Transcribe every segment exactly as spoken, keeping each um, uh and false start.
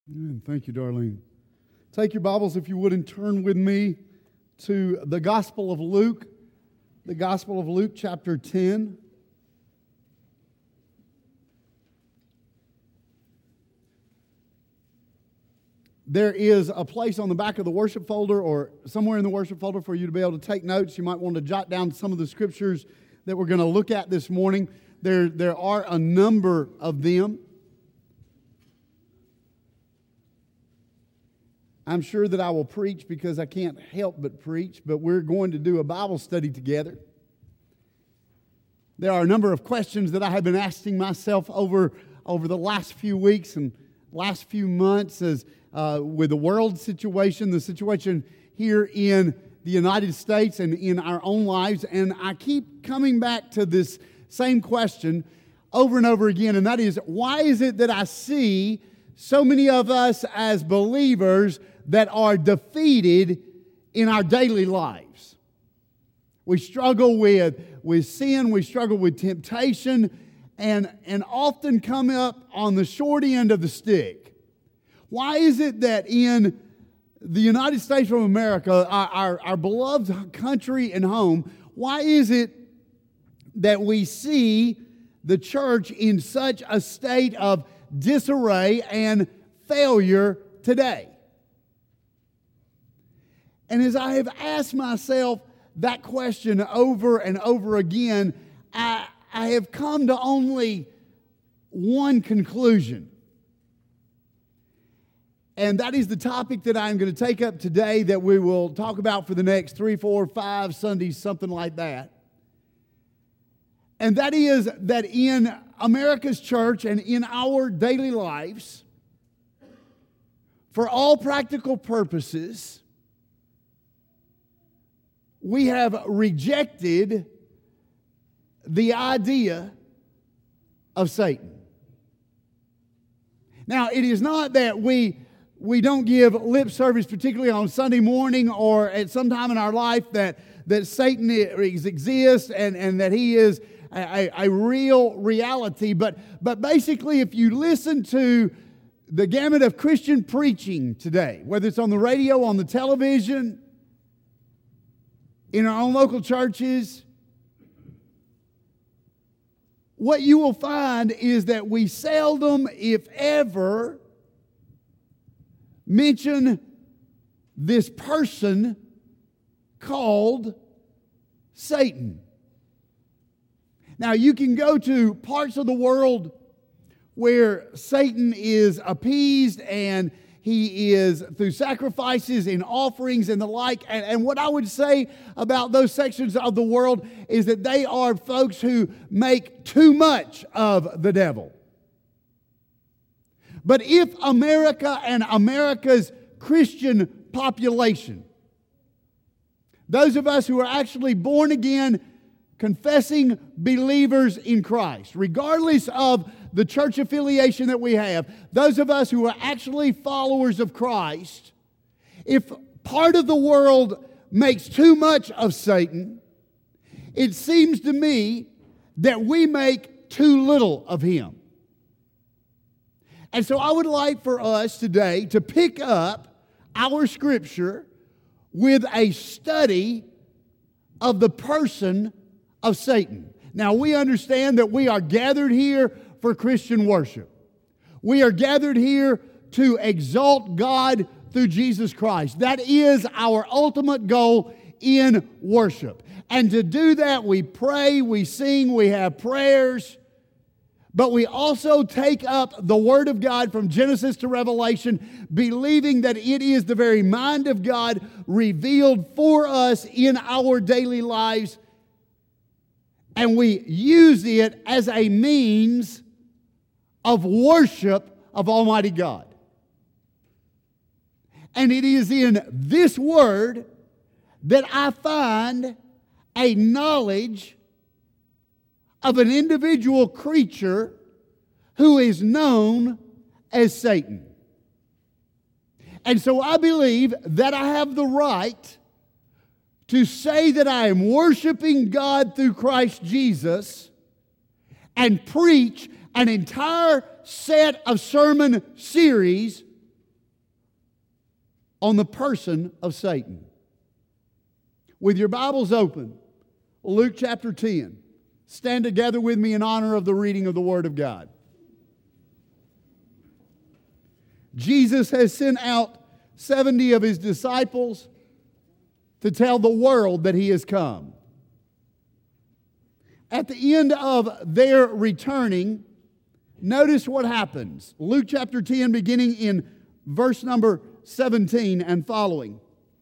Amen. Thank you, Darlene. Take your Bibles, if you would, and turn with me to the Gospel of Luke, the Gospel of Luke, chapter ten. There is a place on the back of the worship folder or somewhere in the worship folder for you to be able to take notes. You might want to jot down some of the scriptures that we're going to look at this morning. There, there are a number of them. I'm sure that I will preach because I can't help but preach, but we're going to do a Bible study together. There are a number of questions that I have been asking myself over, over the last few weeks and last few months as uh, with the world situation, the situation here in the United States and in our own lives. And I keep coming back to this same question over and over again, and that is, why is it that I see so many of us as believers that are defeated in our daily lives? We struggle with, with sin, we struggle with temptation, and, and often come up on the short end of the stick. Why is it that in the United States of America, our, our, our beloved country and home, why is it that we see the church in such a state of disarray and failure today? And as I have asked myself that question over and over again, I, I have come to only one conclusion. And that is the topic that I'm going to take up today that we will talk about for the next three, four, five Sundays, something like that. And that is that in America's church and in our daily lives, for all practical purposes, we have rejected the idea of Satan. Now, it is not that we, we don't give lip service, particularly on Sunday morning or at some time in our life, that, that Satan exists and, and that he is a, a real reality. But, but basically, if you listen to the gamut of Christian preaching today, whether it's on the radio, on the television, in our own local churches, what you will find is that we seldom, if ever, mention this person called Satan. Now, you can go to parts of the world where Satan is appeased and he is through sacrifices and offerings and the like. And, and what I would say about those sections of the world is that they are folks who make too much of the devil. But if America and America's Christian population, those of us who are actually born again, confessing believers in Christ, regardless of the church affiliation that we have, those of us who are actually followers of Christ, if part of the world makes too much of Satan, it seems to me that we make too little of him. And so I would like for us today to pick up our scripture with a study of the person of Satan. Now, we understand that we are gathered here for Christian worship. We are gathered here to exalt God through Jesus Christ. That is our ultimate goal in worship. And to do that, we pray, we sing, we have prayers, but we also take up the Word of God from Genesis to Revelation, believing that it is the very mind of God revealed for us in our daily lives. And we use it as a means of worship of Almighty God. And it is in this Word that I find a knowledge of an individual creature who is known as Satan. And so I believe that I have the right to say that I am worshiping God through Christ Jesus and preach an entire set of sermon series on the person of Satan. With your Bibles open, Luke chapter ten. Stand together with me in honor of the reading of the Word of God. Jesus has sent out seventy of His disciples to tell the world that He has come. At the end of their returning, notice what happens. Luke chapter ten, beginning in verse number seventeen and following.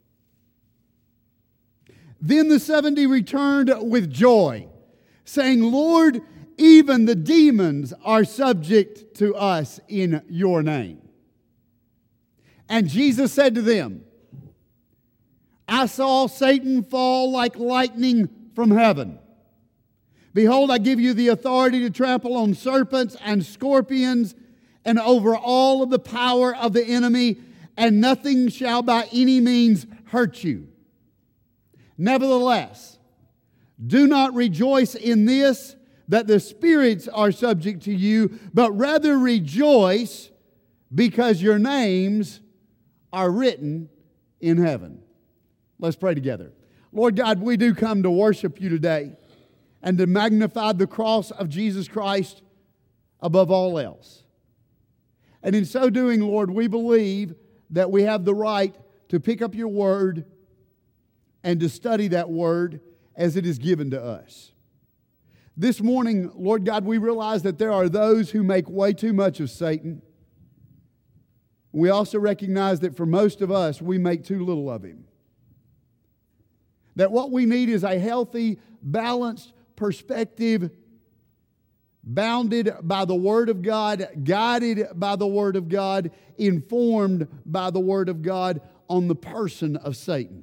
Then the seventy returned with joy, saying, Lord, even the demons are subject to us in your name. And Jesus said to them, I saw Satan fall like lightning from heaven. Behold, I give you the authority to trample on serpents and scorpions and over all of the power of the enemy, and nothing shall by any means hurt you. Nevertheless, do not rejoice in this, that the spirits are subject to you, but rather rejoice because your names are written in heaven. Let's pray together. Lord God, we do come to worship you today and to magnify the cross of Jesus Christ above all else. And in so doing, Lord, we believe that we have the right to pick up your word and to study that word as it is given to us. This morning, Lord God, we realize that there are those who make way too much of Satan. We also recognize that for most of us, we make too little of him. That what we need is a healthy, balanced perspective, bounded by the Word of God, guided by the Word of God, informed by the Word of God on the person of Satan.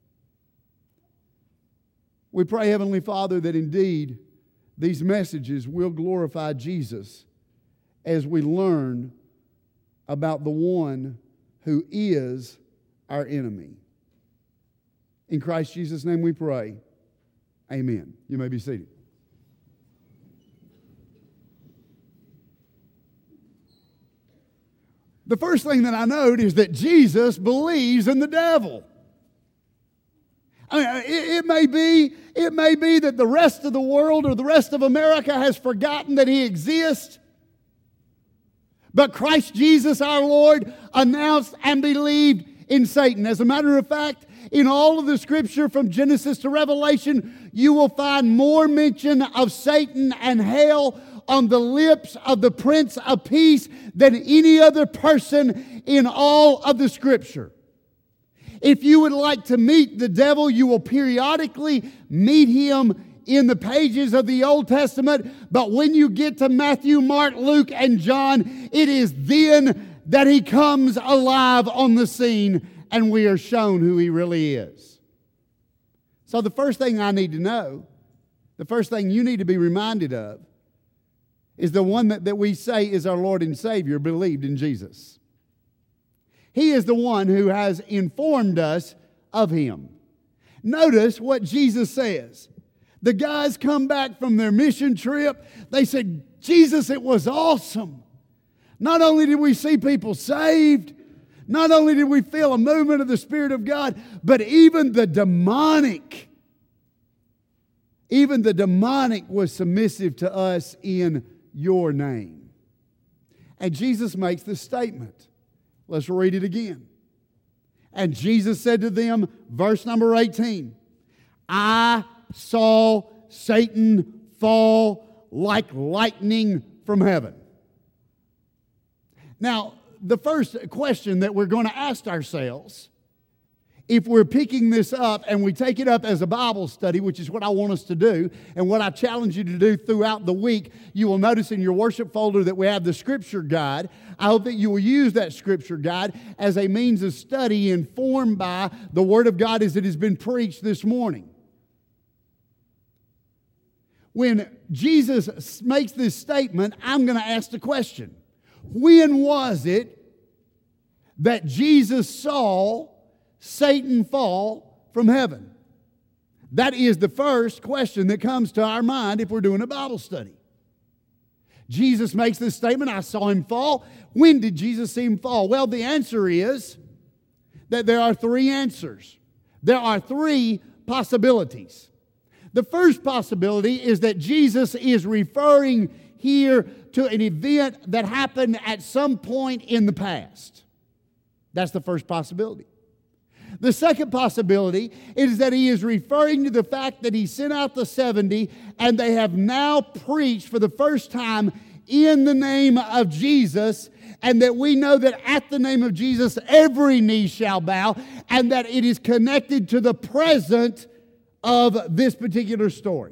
We pray, Heavenly Father, that indeed these messages will glorify Jesus as we learn about the one who is our enemy. In Christ Jesus' name we pray. Amen. You may be seated. The first thing that I note is that Jesus believes in the devil. I mean, it, it may be, it may be that the rest of the world or the rest of America has forgotten that he exists. But Christ Jesus our Lord announced and believed in Satan. As a matter of fact, in all of the Scripture from Genesis to Revelation, you will find more mention of Satan and hell on the lips of the Prince of Peace than any other person in all of the Scripture. If you would like to meet the devil, you will periodically meet him in the pages of the Old Testament. But when you get to Matthew, Mark, Luke, and John, it is then that he comes alive on the scene and we are shown who he really is. So the first thing I need to know, the first thing you need to be reminded of, is the one that, that we say is our Lord and Savior, believed in Jesus. He is the one who has informed us of him. Notice what Jesus says. The guys come back from their mission trip. They said, Jesus, it was awesome. Not only did we see people saved, not only did we feel a movement of the Spirit of God, but even the demonic, even the demonic was submissive to us in your name. And Jesus makes this statement. Let's read it again. And Jesus said to them, verse number eighteen, I saw Satan fall like lightning from heaven. Now, the first question that we're going to ask ourselves, if we're picking this up and we take it up as a Bible study, which is what I want us to do, and what I challenge you to do throughout the week, you will notice in your worship folder that we have the Scripture Guide. I hope that you will use that Scripture Guide as a means of study informed by the Word of God as it has been preached this morning. When Jesus makes this statement, I'm going to ask the question, when was it that Jesus saw Satan fall from heaven? That is the first question that comes to our mind if we're doing a Bible study. Jesus makes this statement, I saw him fall. When did Jesus see him fall? Well, the answer is that there are three answers. There are three possibilities. The first possibility is that Jesus is referring here to an event that happened at some point in the past. That's the first possibility. The second possibility is that he is referring to the fact that he sent out the seventy and they have now preached for the first time in the name of Jesus, and that we know that at the name of Jesus every knee shall bow, and that it is connected to the present of this particular story.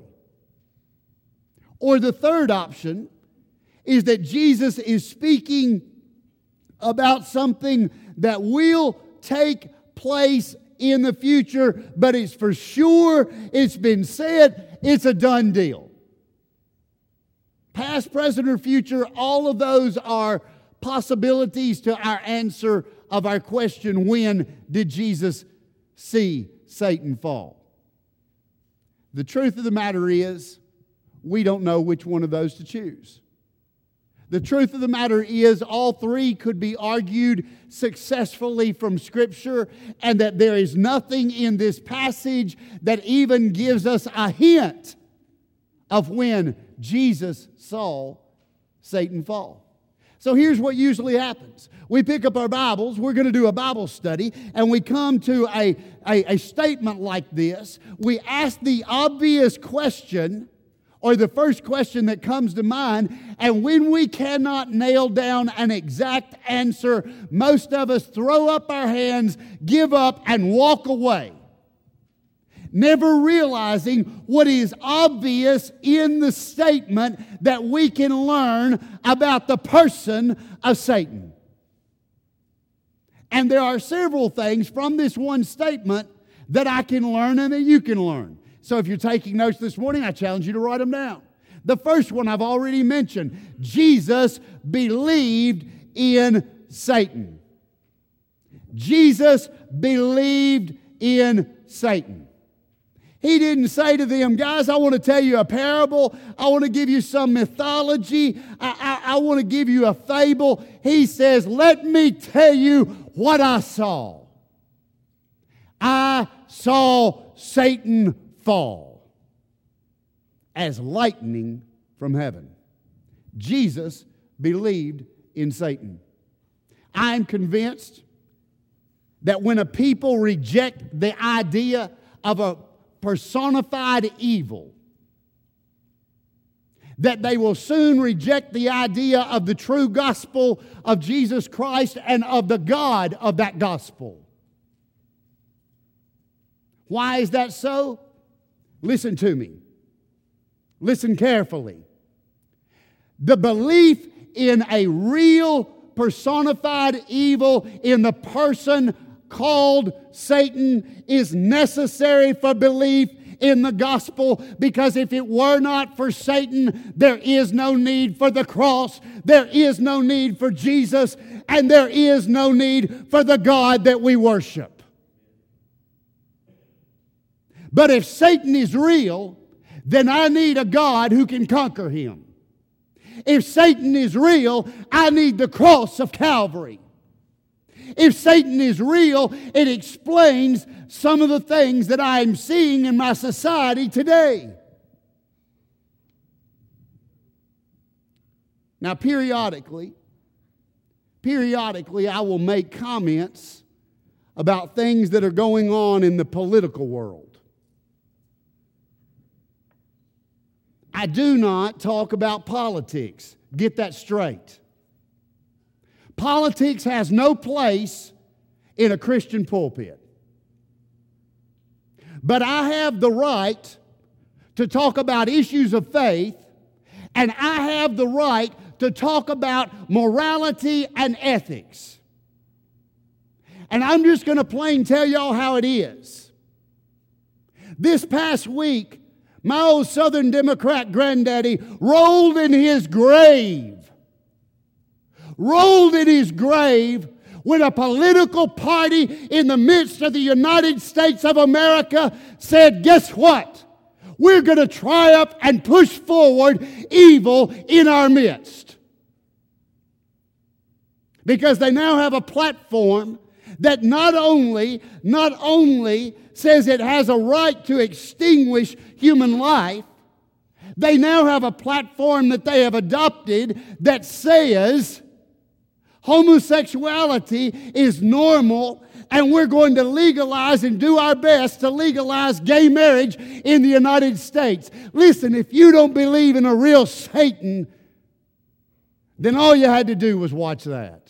Or the third option is that Jesus is speaking about something that will take place in the future, but it's for sure, it's been said, it's a done deal. Past, present, or future, all of those are possibilities to our answer of our question, when did Jesus see Satan fall? The truth of the matter is, we don't know which one of those to choose. The truth of the matter is, all three could be argued successfully from Scripture, and that there is nothing in this passage that even gives us a hint of when Jesus saw Satan fall. So here's what usually happens. We pick up our Bibles, we're going to do a Bible study, and we come to a, a, a statement like this. We ask the obvious question, or the first question that comes to mind, and when we cannot nail down an exact answer, most of us throw up our hands, give up, and walk away, never realizing what is obvious in the statement that we can learn about the person of Satan. And there are several things from this one statement that I can learn and that you can learn. So if you're taking notes this morning, I challenge you to write them down. The first one I've already mentioned. Jesus believed in Satan. Jesus believed in Satan. He didn't say to them, guys, I want to tell you a parable. I want to give you some mythology. I, I, I want to give you a fable. He says, let me tell you what I saw. I saw Satan fall as lightning from heaven. Jesus believed in Satan. I am convinced that when a people reject the idea of a personified evil, that they will soon reject the idea of the true gospel of Jesus Christ and of the God of that gospel. Why is that so? Listen to me. Listen carefully. The belief in a real personified evil in the person called Satan is necessary for belief in the gospel, because if it were not for Satan, there is no need for the cross, there is no need for Jesus, and there is no need for the God that we worship. But if Satan is real, then I need a God who can conquer him. If Satan is real, I need the cross of Calvary. If Satan is real, it explains some of the things that I am seeing in my society today. Now, periodically, periodically I will make comments about things that are going on in the political world. I do not talk about politics. Get that straight. Politics has no place in a Christian pulpit. But I have the right to talk about issues of faith, and I have the right to talk about morality and ethics. And I'm just going to plain tell y'all how it is. This past week, my old Southern Democrat granddaddy rolled in his grave. Rolled in his grave when a political party in the midst of the United States of America said, guess what? We're going to triumph and push forward evil in our midst. Because they now have a platform that not only, not only says it has a right to extinguish human life, they now have a platform that they have adopted that says homosexuality is normal, and we're going to legalize and do our best to legalize gay marriage in the United States. Listen, if you don't believe in a real Satan, then all you had to do was watch that.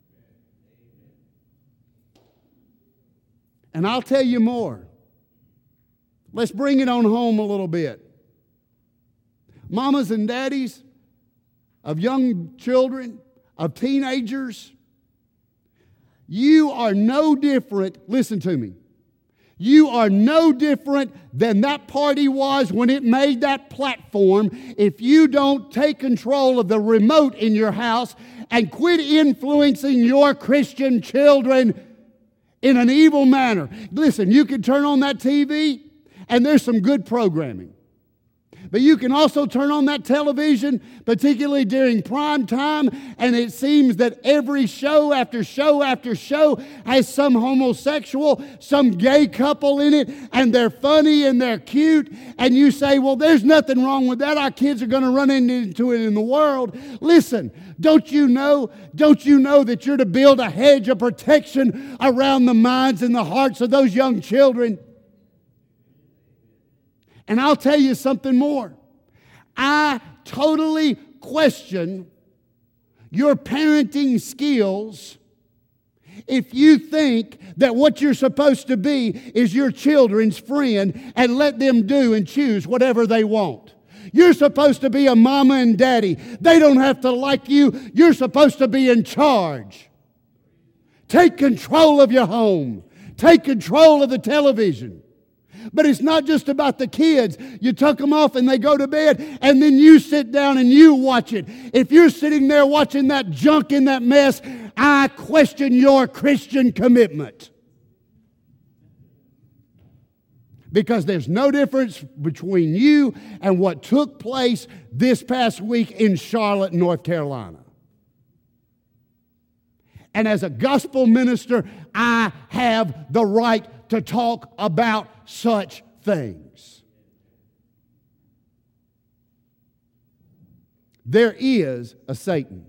And I'll tell you more. Let's bring it on home a little bit. Mamas and daddies of young children, of teenagers, you are no different, listen to me, you are no different than that party was when it made that platform if you don't take control of the remote in your house and quit influencing your Christian children in an evil manner. Listen, you can turn on that T V and there's some good programming. But you can also turn on that television, particularly during prime time, and it seems that every show after show after show has some homosexual, some gay couple in it, and they're funny and they're cute, and you say, well, there's nothing wrong with that. Our kids are going to run into it in the world. Listen, don't you know, don't you know that you're to build a hedge of protection around the minds and the hearts of those young children? And I'll tell you something more. I totally question your parenting skills if you think that what you're supposed to be is your children's friend and let them do and choose whatever they want. You're supposed to be a mama and daddy. They don't have to like you. You're supposed to be in charge. Take control of your home. Take control of the television. But it's not just about the kids. You tuck them off and they go to bed, and then you sit down and you watch it. If you're sitting there watching that junk in that mess, I question your Christian commitment. Because there's no difference between you and what took place this past week in Charlotte, North Carolina. And as a gospel minister, I have the right to talk about such things. There is a Satan,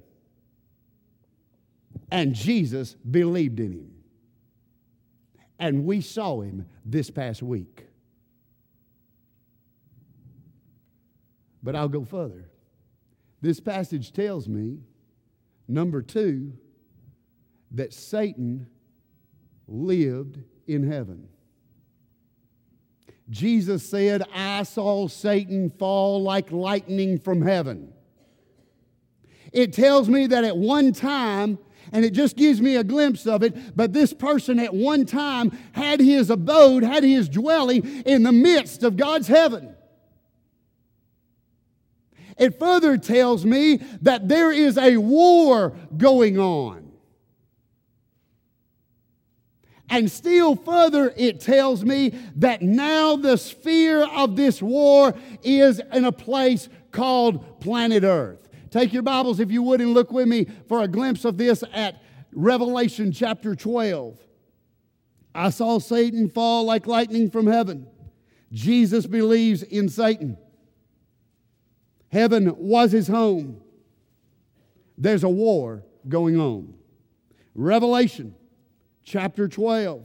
and Jesus believed in him. And we saw him this past week. But I'll go further. This passage tells me, number two, that Satan lived in heaven. Jesus said, I saw Satan fall like lightning from heaven. It tells me that at one time, and it just gives me a glimpse of it, but this person at one time had his abode, had his dwelling in the midst of God's heaven. It further tells me that there is a war going on. And still further, it tells me that now the sphere of this war is in a place called planet Earth. Take your Bibles, if you would, and look with me for a glimpse of this at Revelation chapter twelve. I saw Satan fall like lightning from heaven. Jesus believes in Satan. Heaven was his home. There's a war going on. Revelation chapter twelve.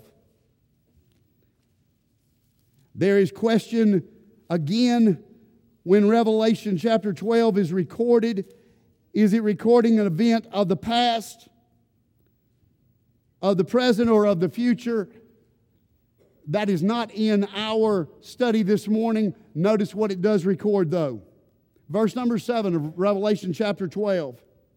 There is question again when Revelation chapter twelve is recorded. Is it recording an event of the past, of the present, or of the future? That is not in our study this morning. Notice what it does record though. Verse number seven of Revelation chapter twelve.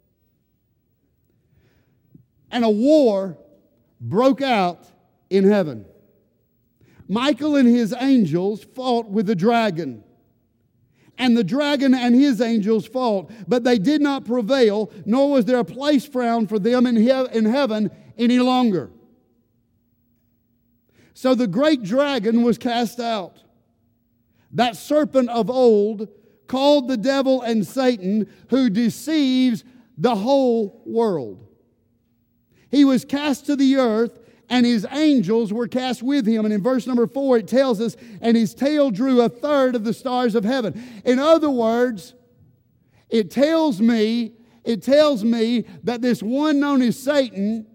And a war broke out in heaven. Michael and his angels fought with the dragon. And the dragon and his angels fought, but they did not prevail, nor was there a place found for them in, he- in heaven any longer. So the great dragon was cast out, that serpent of old, called the devil and Satan, who deceives the whole world. He was cast to the earth, and his angels were cast with him. And in verse number four, it tells us, and his tail drew a third of the stars of heaven. In other words, it tells me, it tells me that this one known as Satan,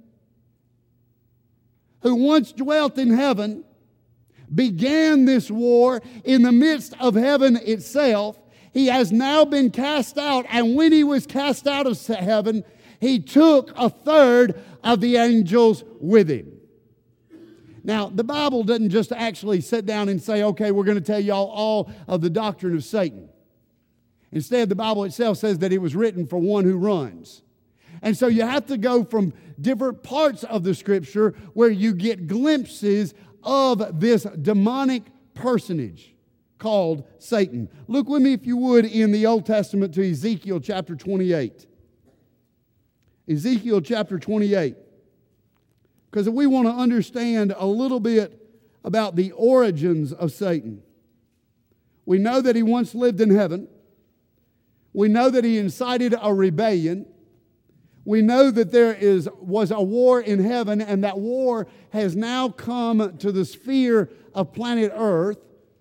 who once dwelt in heaven, began this war in the midst of heaven itself. He has now been cast out, and when he was cast out of heaven, he took a third of the angels with him. Now, the Bible doesn't just actually sit down and say, okay, we're going to tell y'all all of the doctrine of Satan. Instead, the Bible itself says that it was written for one who runs. And so you have to go from different parts of the Scripture where you get glimpses of this demonic personage called Satan. Look with me, if you would, in the Old Testament to Ezekiel chapter twenty-eight. Ezekiel chapter twenty-eight. Because we want to understand a little bit about the origins of Satan. We know that he once lived in heaven. We know that he incited a rebellion. We know that there is was a war in heaven, and that war has now come to the sphere of planet Earth.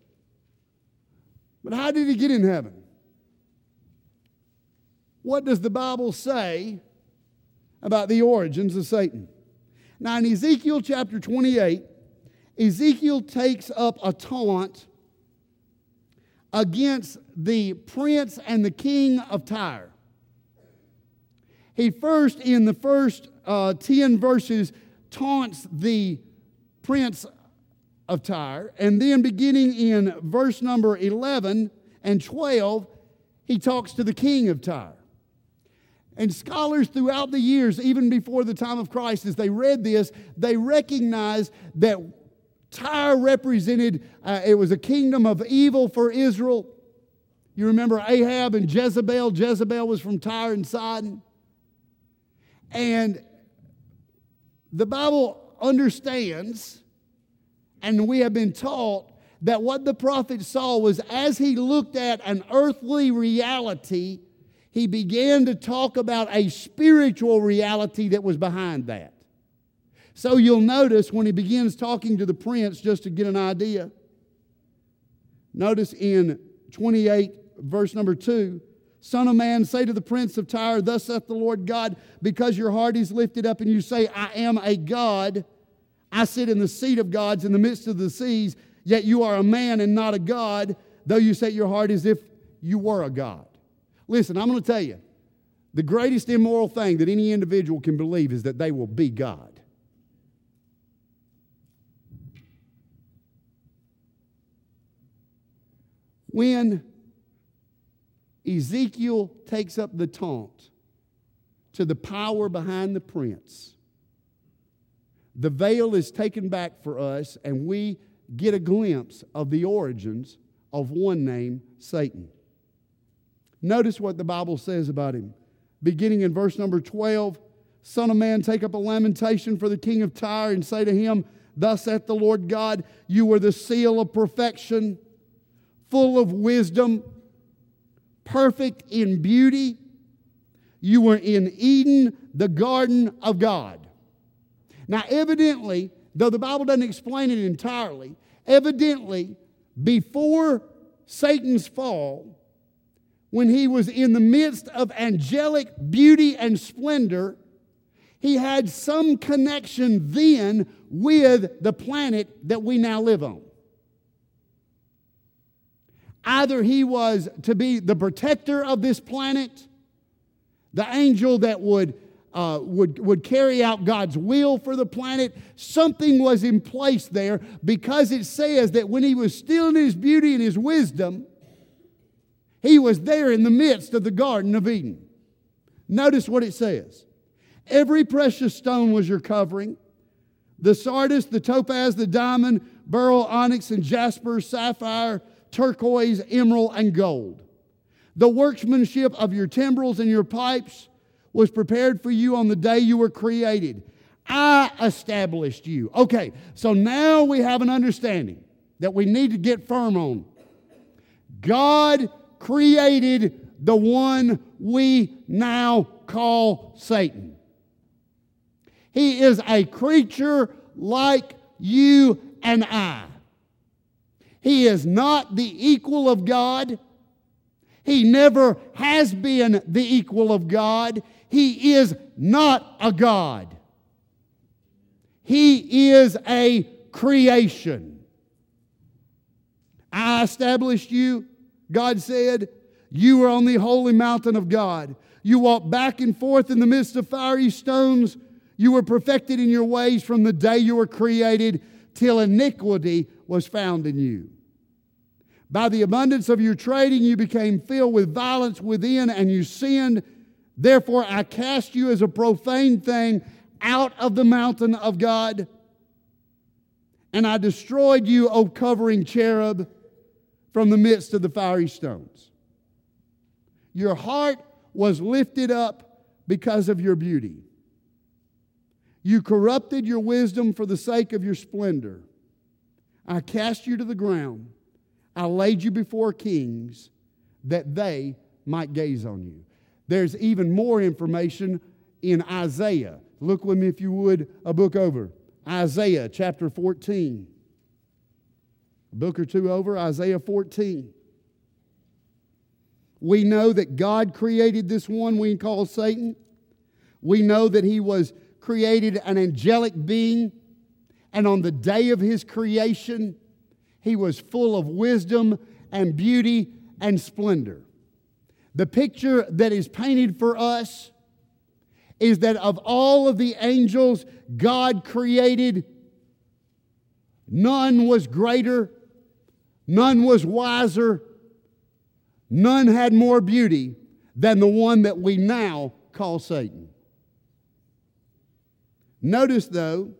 But how did he get in heaven? What does the Bible say about the origins of Satan? Now, in Ezekiel chapter twenty-eight, Ezekiel takes up a taunt against the prince and the king of Tyre. He first, in the first uh, ten verses, taunts the prince of Tyre, and then beginning in verse number eleven and twelve, he talks to the king of Tyre. And scholars throughout the years, even before the time of Christ, as they read this, they recognized that Tyre represented, uh, it was a kingdom of evil for Israel. You remember Ahab and Jezebel. Jezebel was from Tyre and Sidon. And the Bible understands, and we have been taught, that what the prophet saw was, as he looked at an earthly reality, he began to talk about a spiritual reality that was behind that. So you'll notice when he begins talking to the prince, just to get an idea, notice in twenty-eight, verse number two, Son of man, say to the prince of Tyre, thus saith the Lord God, because your heart is lifted up and you say, I am a God, I sit in the seat of gods in the midst of the seas, yet you are a man and not a God, though you set your heart as if you were a God. Listen, I'm going to tell you, the greatest immoral thing that any individual can believe is that they will be God. When Ezekiel takes up the taunt to the power behind the prince, the veil is taken back for us, and we get a glimpse of the origins of one named Satan. Notice what the Bible says about him. Beginning in verse number twelve, Son of man, take up a lamentation for the king of Tyre and say to him, thus saith the Lord God, you were the seal of perfection, full of wisdom, perfect in beauty. You were in Eden, the garden of God. Now, evidently, though the Bible doesn't explain it entirely, evidently, before Satan's fall, when he was in the midst of angelic beauty and splendor, he had some connection then with the planet that we now live on. Either he was to be the protector of this planet, the angel that would, uh, would, would carry out God's will for the planet. Something was in place there, because it says that when he was still in his beauty and his wisdom, he was there in the midst of the Garden of Eden. Notice what it says. Every precious stone was your covering. The sardius, the topaz, the diamond, beryl, onyx, and jasper, sapphire, turquoise, emerald, and gold. The workmanship of your timbrels and your pipes was prepared for you on the day you were created. I established you. Okay, so now we have an understanding that we need to get firm on. God created the one we now call Satan. He is a creature like you and I. He is not the equal of God. He never has been the equal of God. He is not a God. He is a creation. I established you, God said. You are on the holy mountain of God. You walk back and forth in the midst of fiery stones. You were perfected in your ways from the day you were created till iniquity was found in you. By the abundance of your trading, you became filled with violence within, and you sinned. Therefore, I cast you as a profane thing out of the mountain of God. And I destroyed you, O covering cherub, from the midst of the fiery stones. Your heart was lifted up because of your beauty. You corrupted your wisdom for the sake of your splendor. I cast you to the ground. I laid you before kings that they might gaze on you. There's even more information in Isaiah. Look with me, if you would, a book over. Isaiah chapter fourteen. A book or two over, Isaiah fourteen. We know that God created this one we call Satan. We know that he was created an angelic being, and on the day of his creation, he was full of wisdom and beauty and splendor. The picture that is painted for us is that of all of the angels God created, none was greater, none was wiser, none had more beauty than the one that we now call Satan. Notice, though,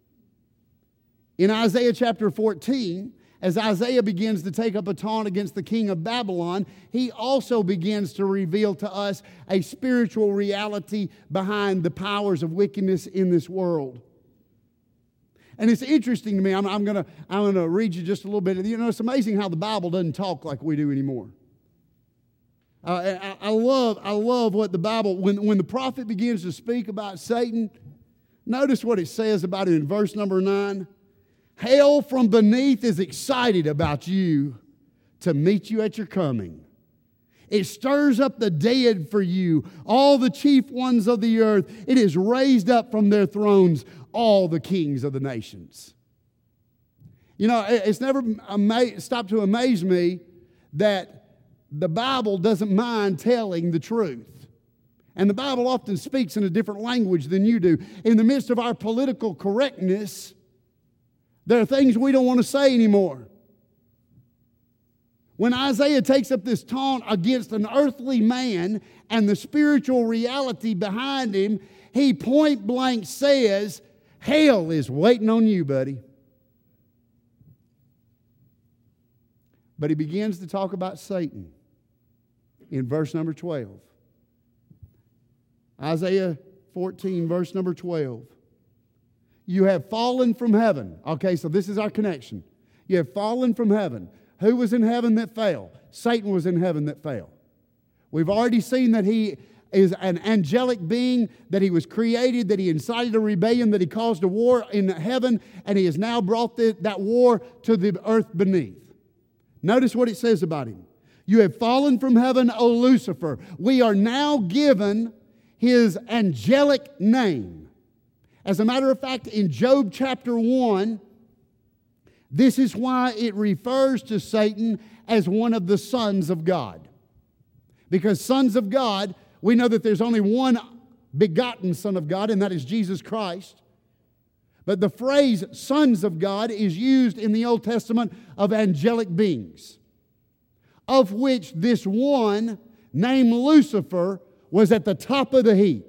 in Isaiah chapter fourteen, as Isaiah begins to take up a taunt against the king of Babylon, he also begins to reveal to us a spiritual reality behind the powers of wickedness in this world. And it's interesting to me. I'm, I'm going to I'm gonna read you just a little bit. You know, it's amazing how the Bible doesn't talk like we do anymore. Uh, I, I love I love what the Bible, when, when the prophet begins to speak about Satan, notice what it says about it in verse number nine. Hell from beneath is excited about you to meet you at your coming. It stirs up the dead for you, all the chief ones of the earth. It is raised up from their thrones, all the kings of the nations. You know, it's never ama- stopped to amaze me that the Bible doesn't mind telling the truth. And the Bible often speaks in a different language than you do. In the midst of our political correctness, there are things we don't want to say anymore. When Isaiah takes up this taunt against an earthly man and the spiritual reality behind him, he point blank says, hell is waiting on you, buddy. But he begins to talk about Satan in verse number twelve. Isaiah fourteen, verse number twelve. You have fallen from heaven. Okay, so this is our connection. You have fallen from heaven. Who was in heaven that fell? Satan was in heaven that fell. We've already seen that he is an angelic being, that he was created, that he incited a rebellion, that he caused a war in heaven, and he has now brought the, that war to the earth beneath. Notice what it says about him. You have fallen from heaven, O Lucifer. We are now given his angelic name. As a matter of fact, in Job chapter one, this is why it refers to Satan as one of the sons of God. Because sons of God, we know that there's only one begotten Son of God, and that is Jesus Christ. But the phrase sons of God is used in the Old Testament of angelic beings, of which this one, named Lucifer, was at the top of the heap.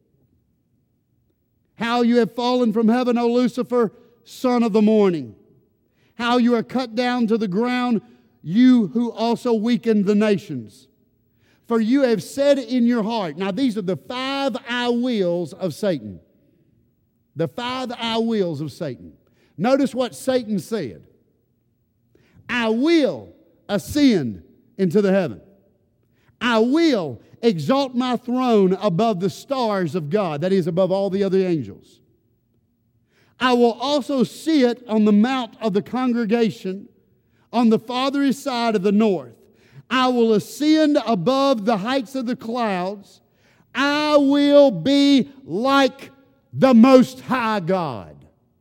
How you have fallen from heaven, O Lucifer, son of the morning. How you are cut down to the ground, you who also weakened the nations. For you have said in your heart. Now these are the five I wills of Satan. The five I wills of Satan. Notice what Satan said. I will ascend into the heaven. I will exalt my throne above the stars of God, that is, above all the other angels. I will also sit on the mount of the congregation on the farthest side of the north. I will ascend above the heights of the clouds. I will be like the Most High God.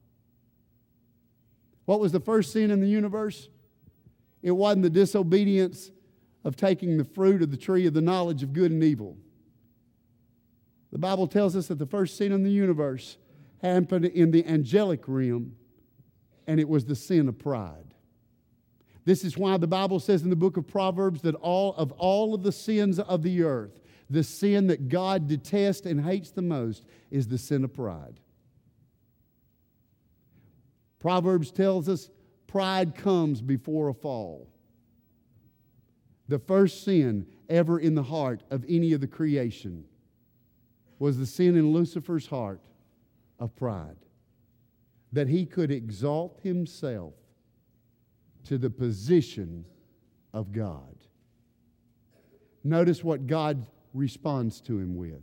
What was the first sin in the universe? It wasn't the disobedience of taking the fruit of the tree of the knowledge of good and evil. The Bible tells us that the first sin in the universe happened in the angelic realm, and it was the sin of pride. This is why the Bible says in the book of Proverbs that all of all of the sins of the earth, the sin that God detests and hates the most is the sin of pride. Proverbs tells us pride comes before a fall. The first sin ever in the heart of any of the creation was the sin in Lucifer's heart of pride. That he could exalt himself to the position of God. Notice what God responds to him with.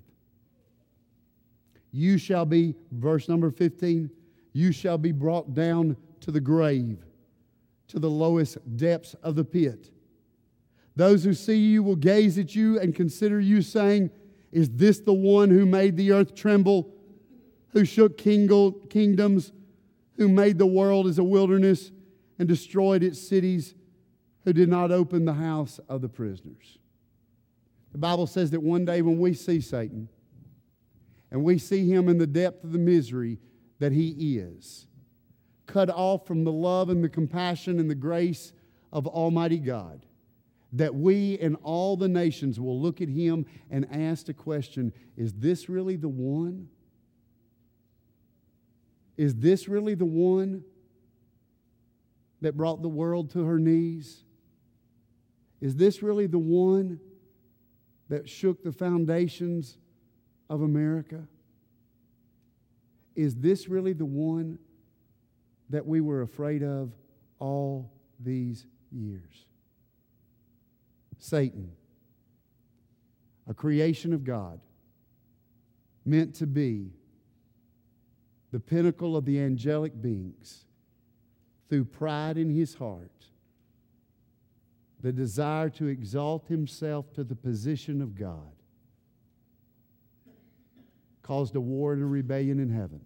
You shall be, verse number fifteen, you shall be brought down to the grave, to the lowest depths of the pit. Those who see you will gaze at you and consider you, saying, is this the one who made the earth tremble, who shook kingdoms, who made the world as a wilderness and destroyed its cities, who did not open the house of the prisoners? The Bible says that one day when we see Satan and we see him in the depth of the misery that he is, cut off from the love and the compassion and the grace of Almighty God, that we and all the nations will look at him and ask the question, is this really the one? Is this really the one that brought the world to her knees? Is this really the one that shook the foundations of America? Is this really the one that we were afraid of all these years? Satan, a creation of God, meant to be the pinnacle of the angelic beings, through pride in his heart, the desire to exalt himself to the position of God, caused a war and a rebellion in heaven.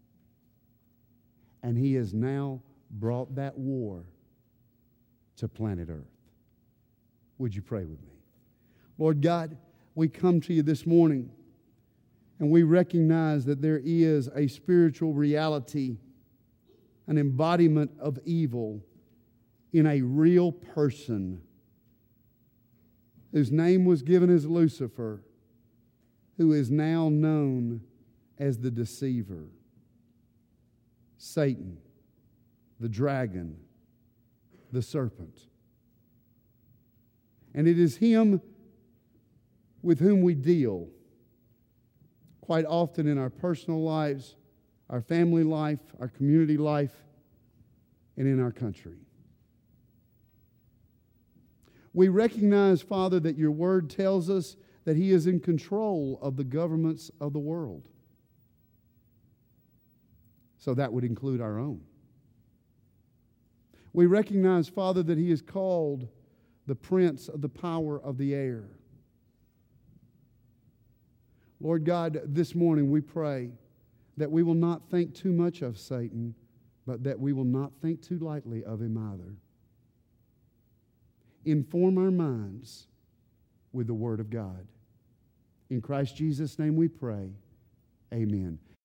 And he has now brought that war to planet Earth. Would you pray with me? Lord God, we come to you this morning and we recognize that there is a spiritual reality, an embodiment of evil in a real person whose name was given as Lucifer, who is now known as the deceiver, Satan, the dragon, the serpent. And it is him with whom we deal quite often in our personal lives, our family life, our community life, and in our country. We recognize, Father, that your word tells us that he is in control of the governments of the world. So that would include our own. We recognize, Father, that he is called the prince of the power of the air. Lord God, this morning we pray that we will not think too much of Satan, but that we will not think too lightly of him either. Inform our minds with the Word of God. In Christ Jesus' name we pray. Amen.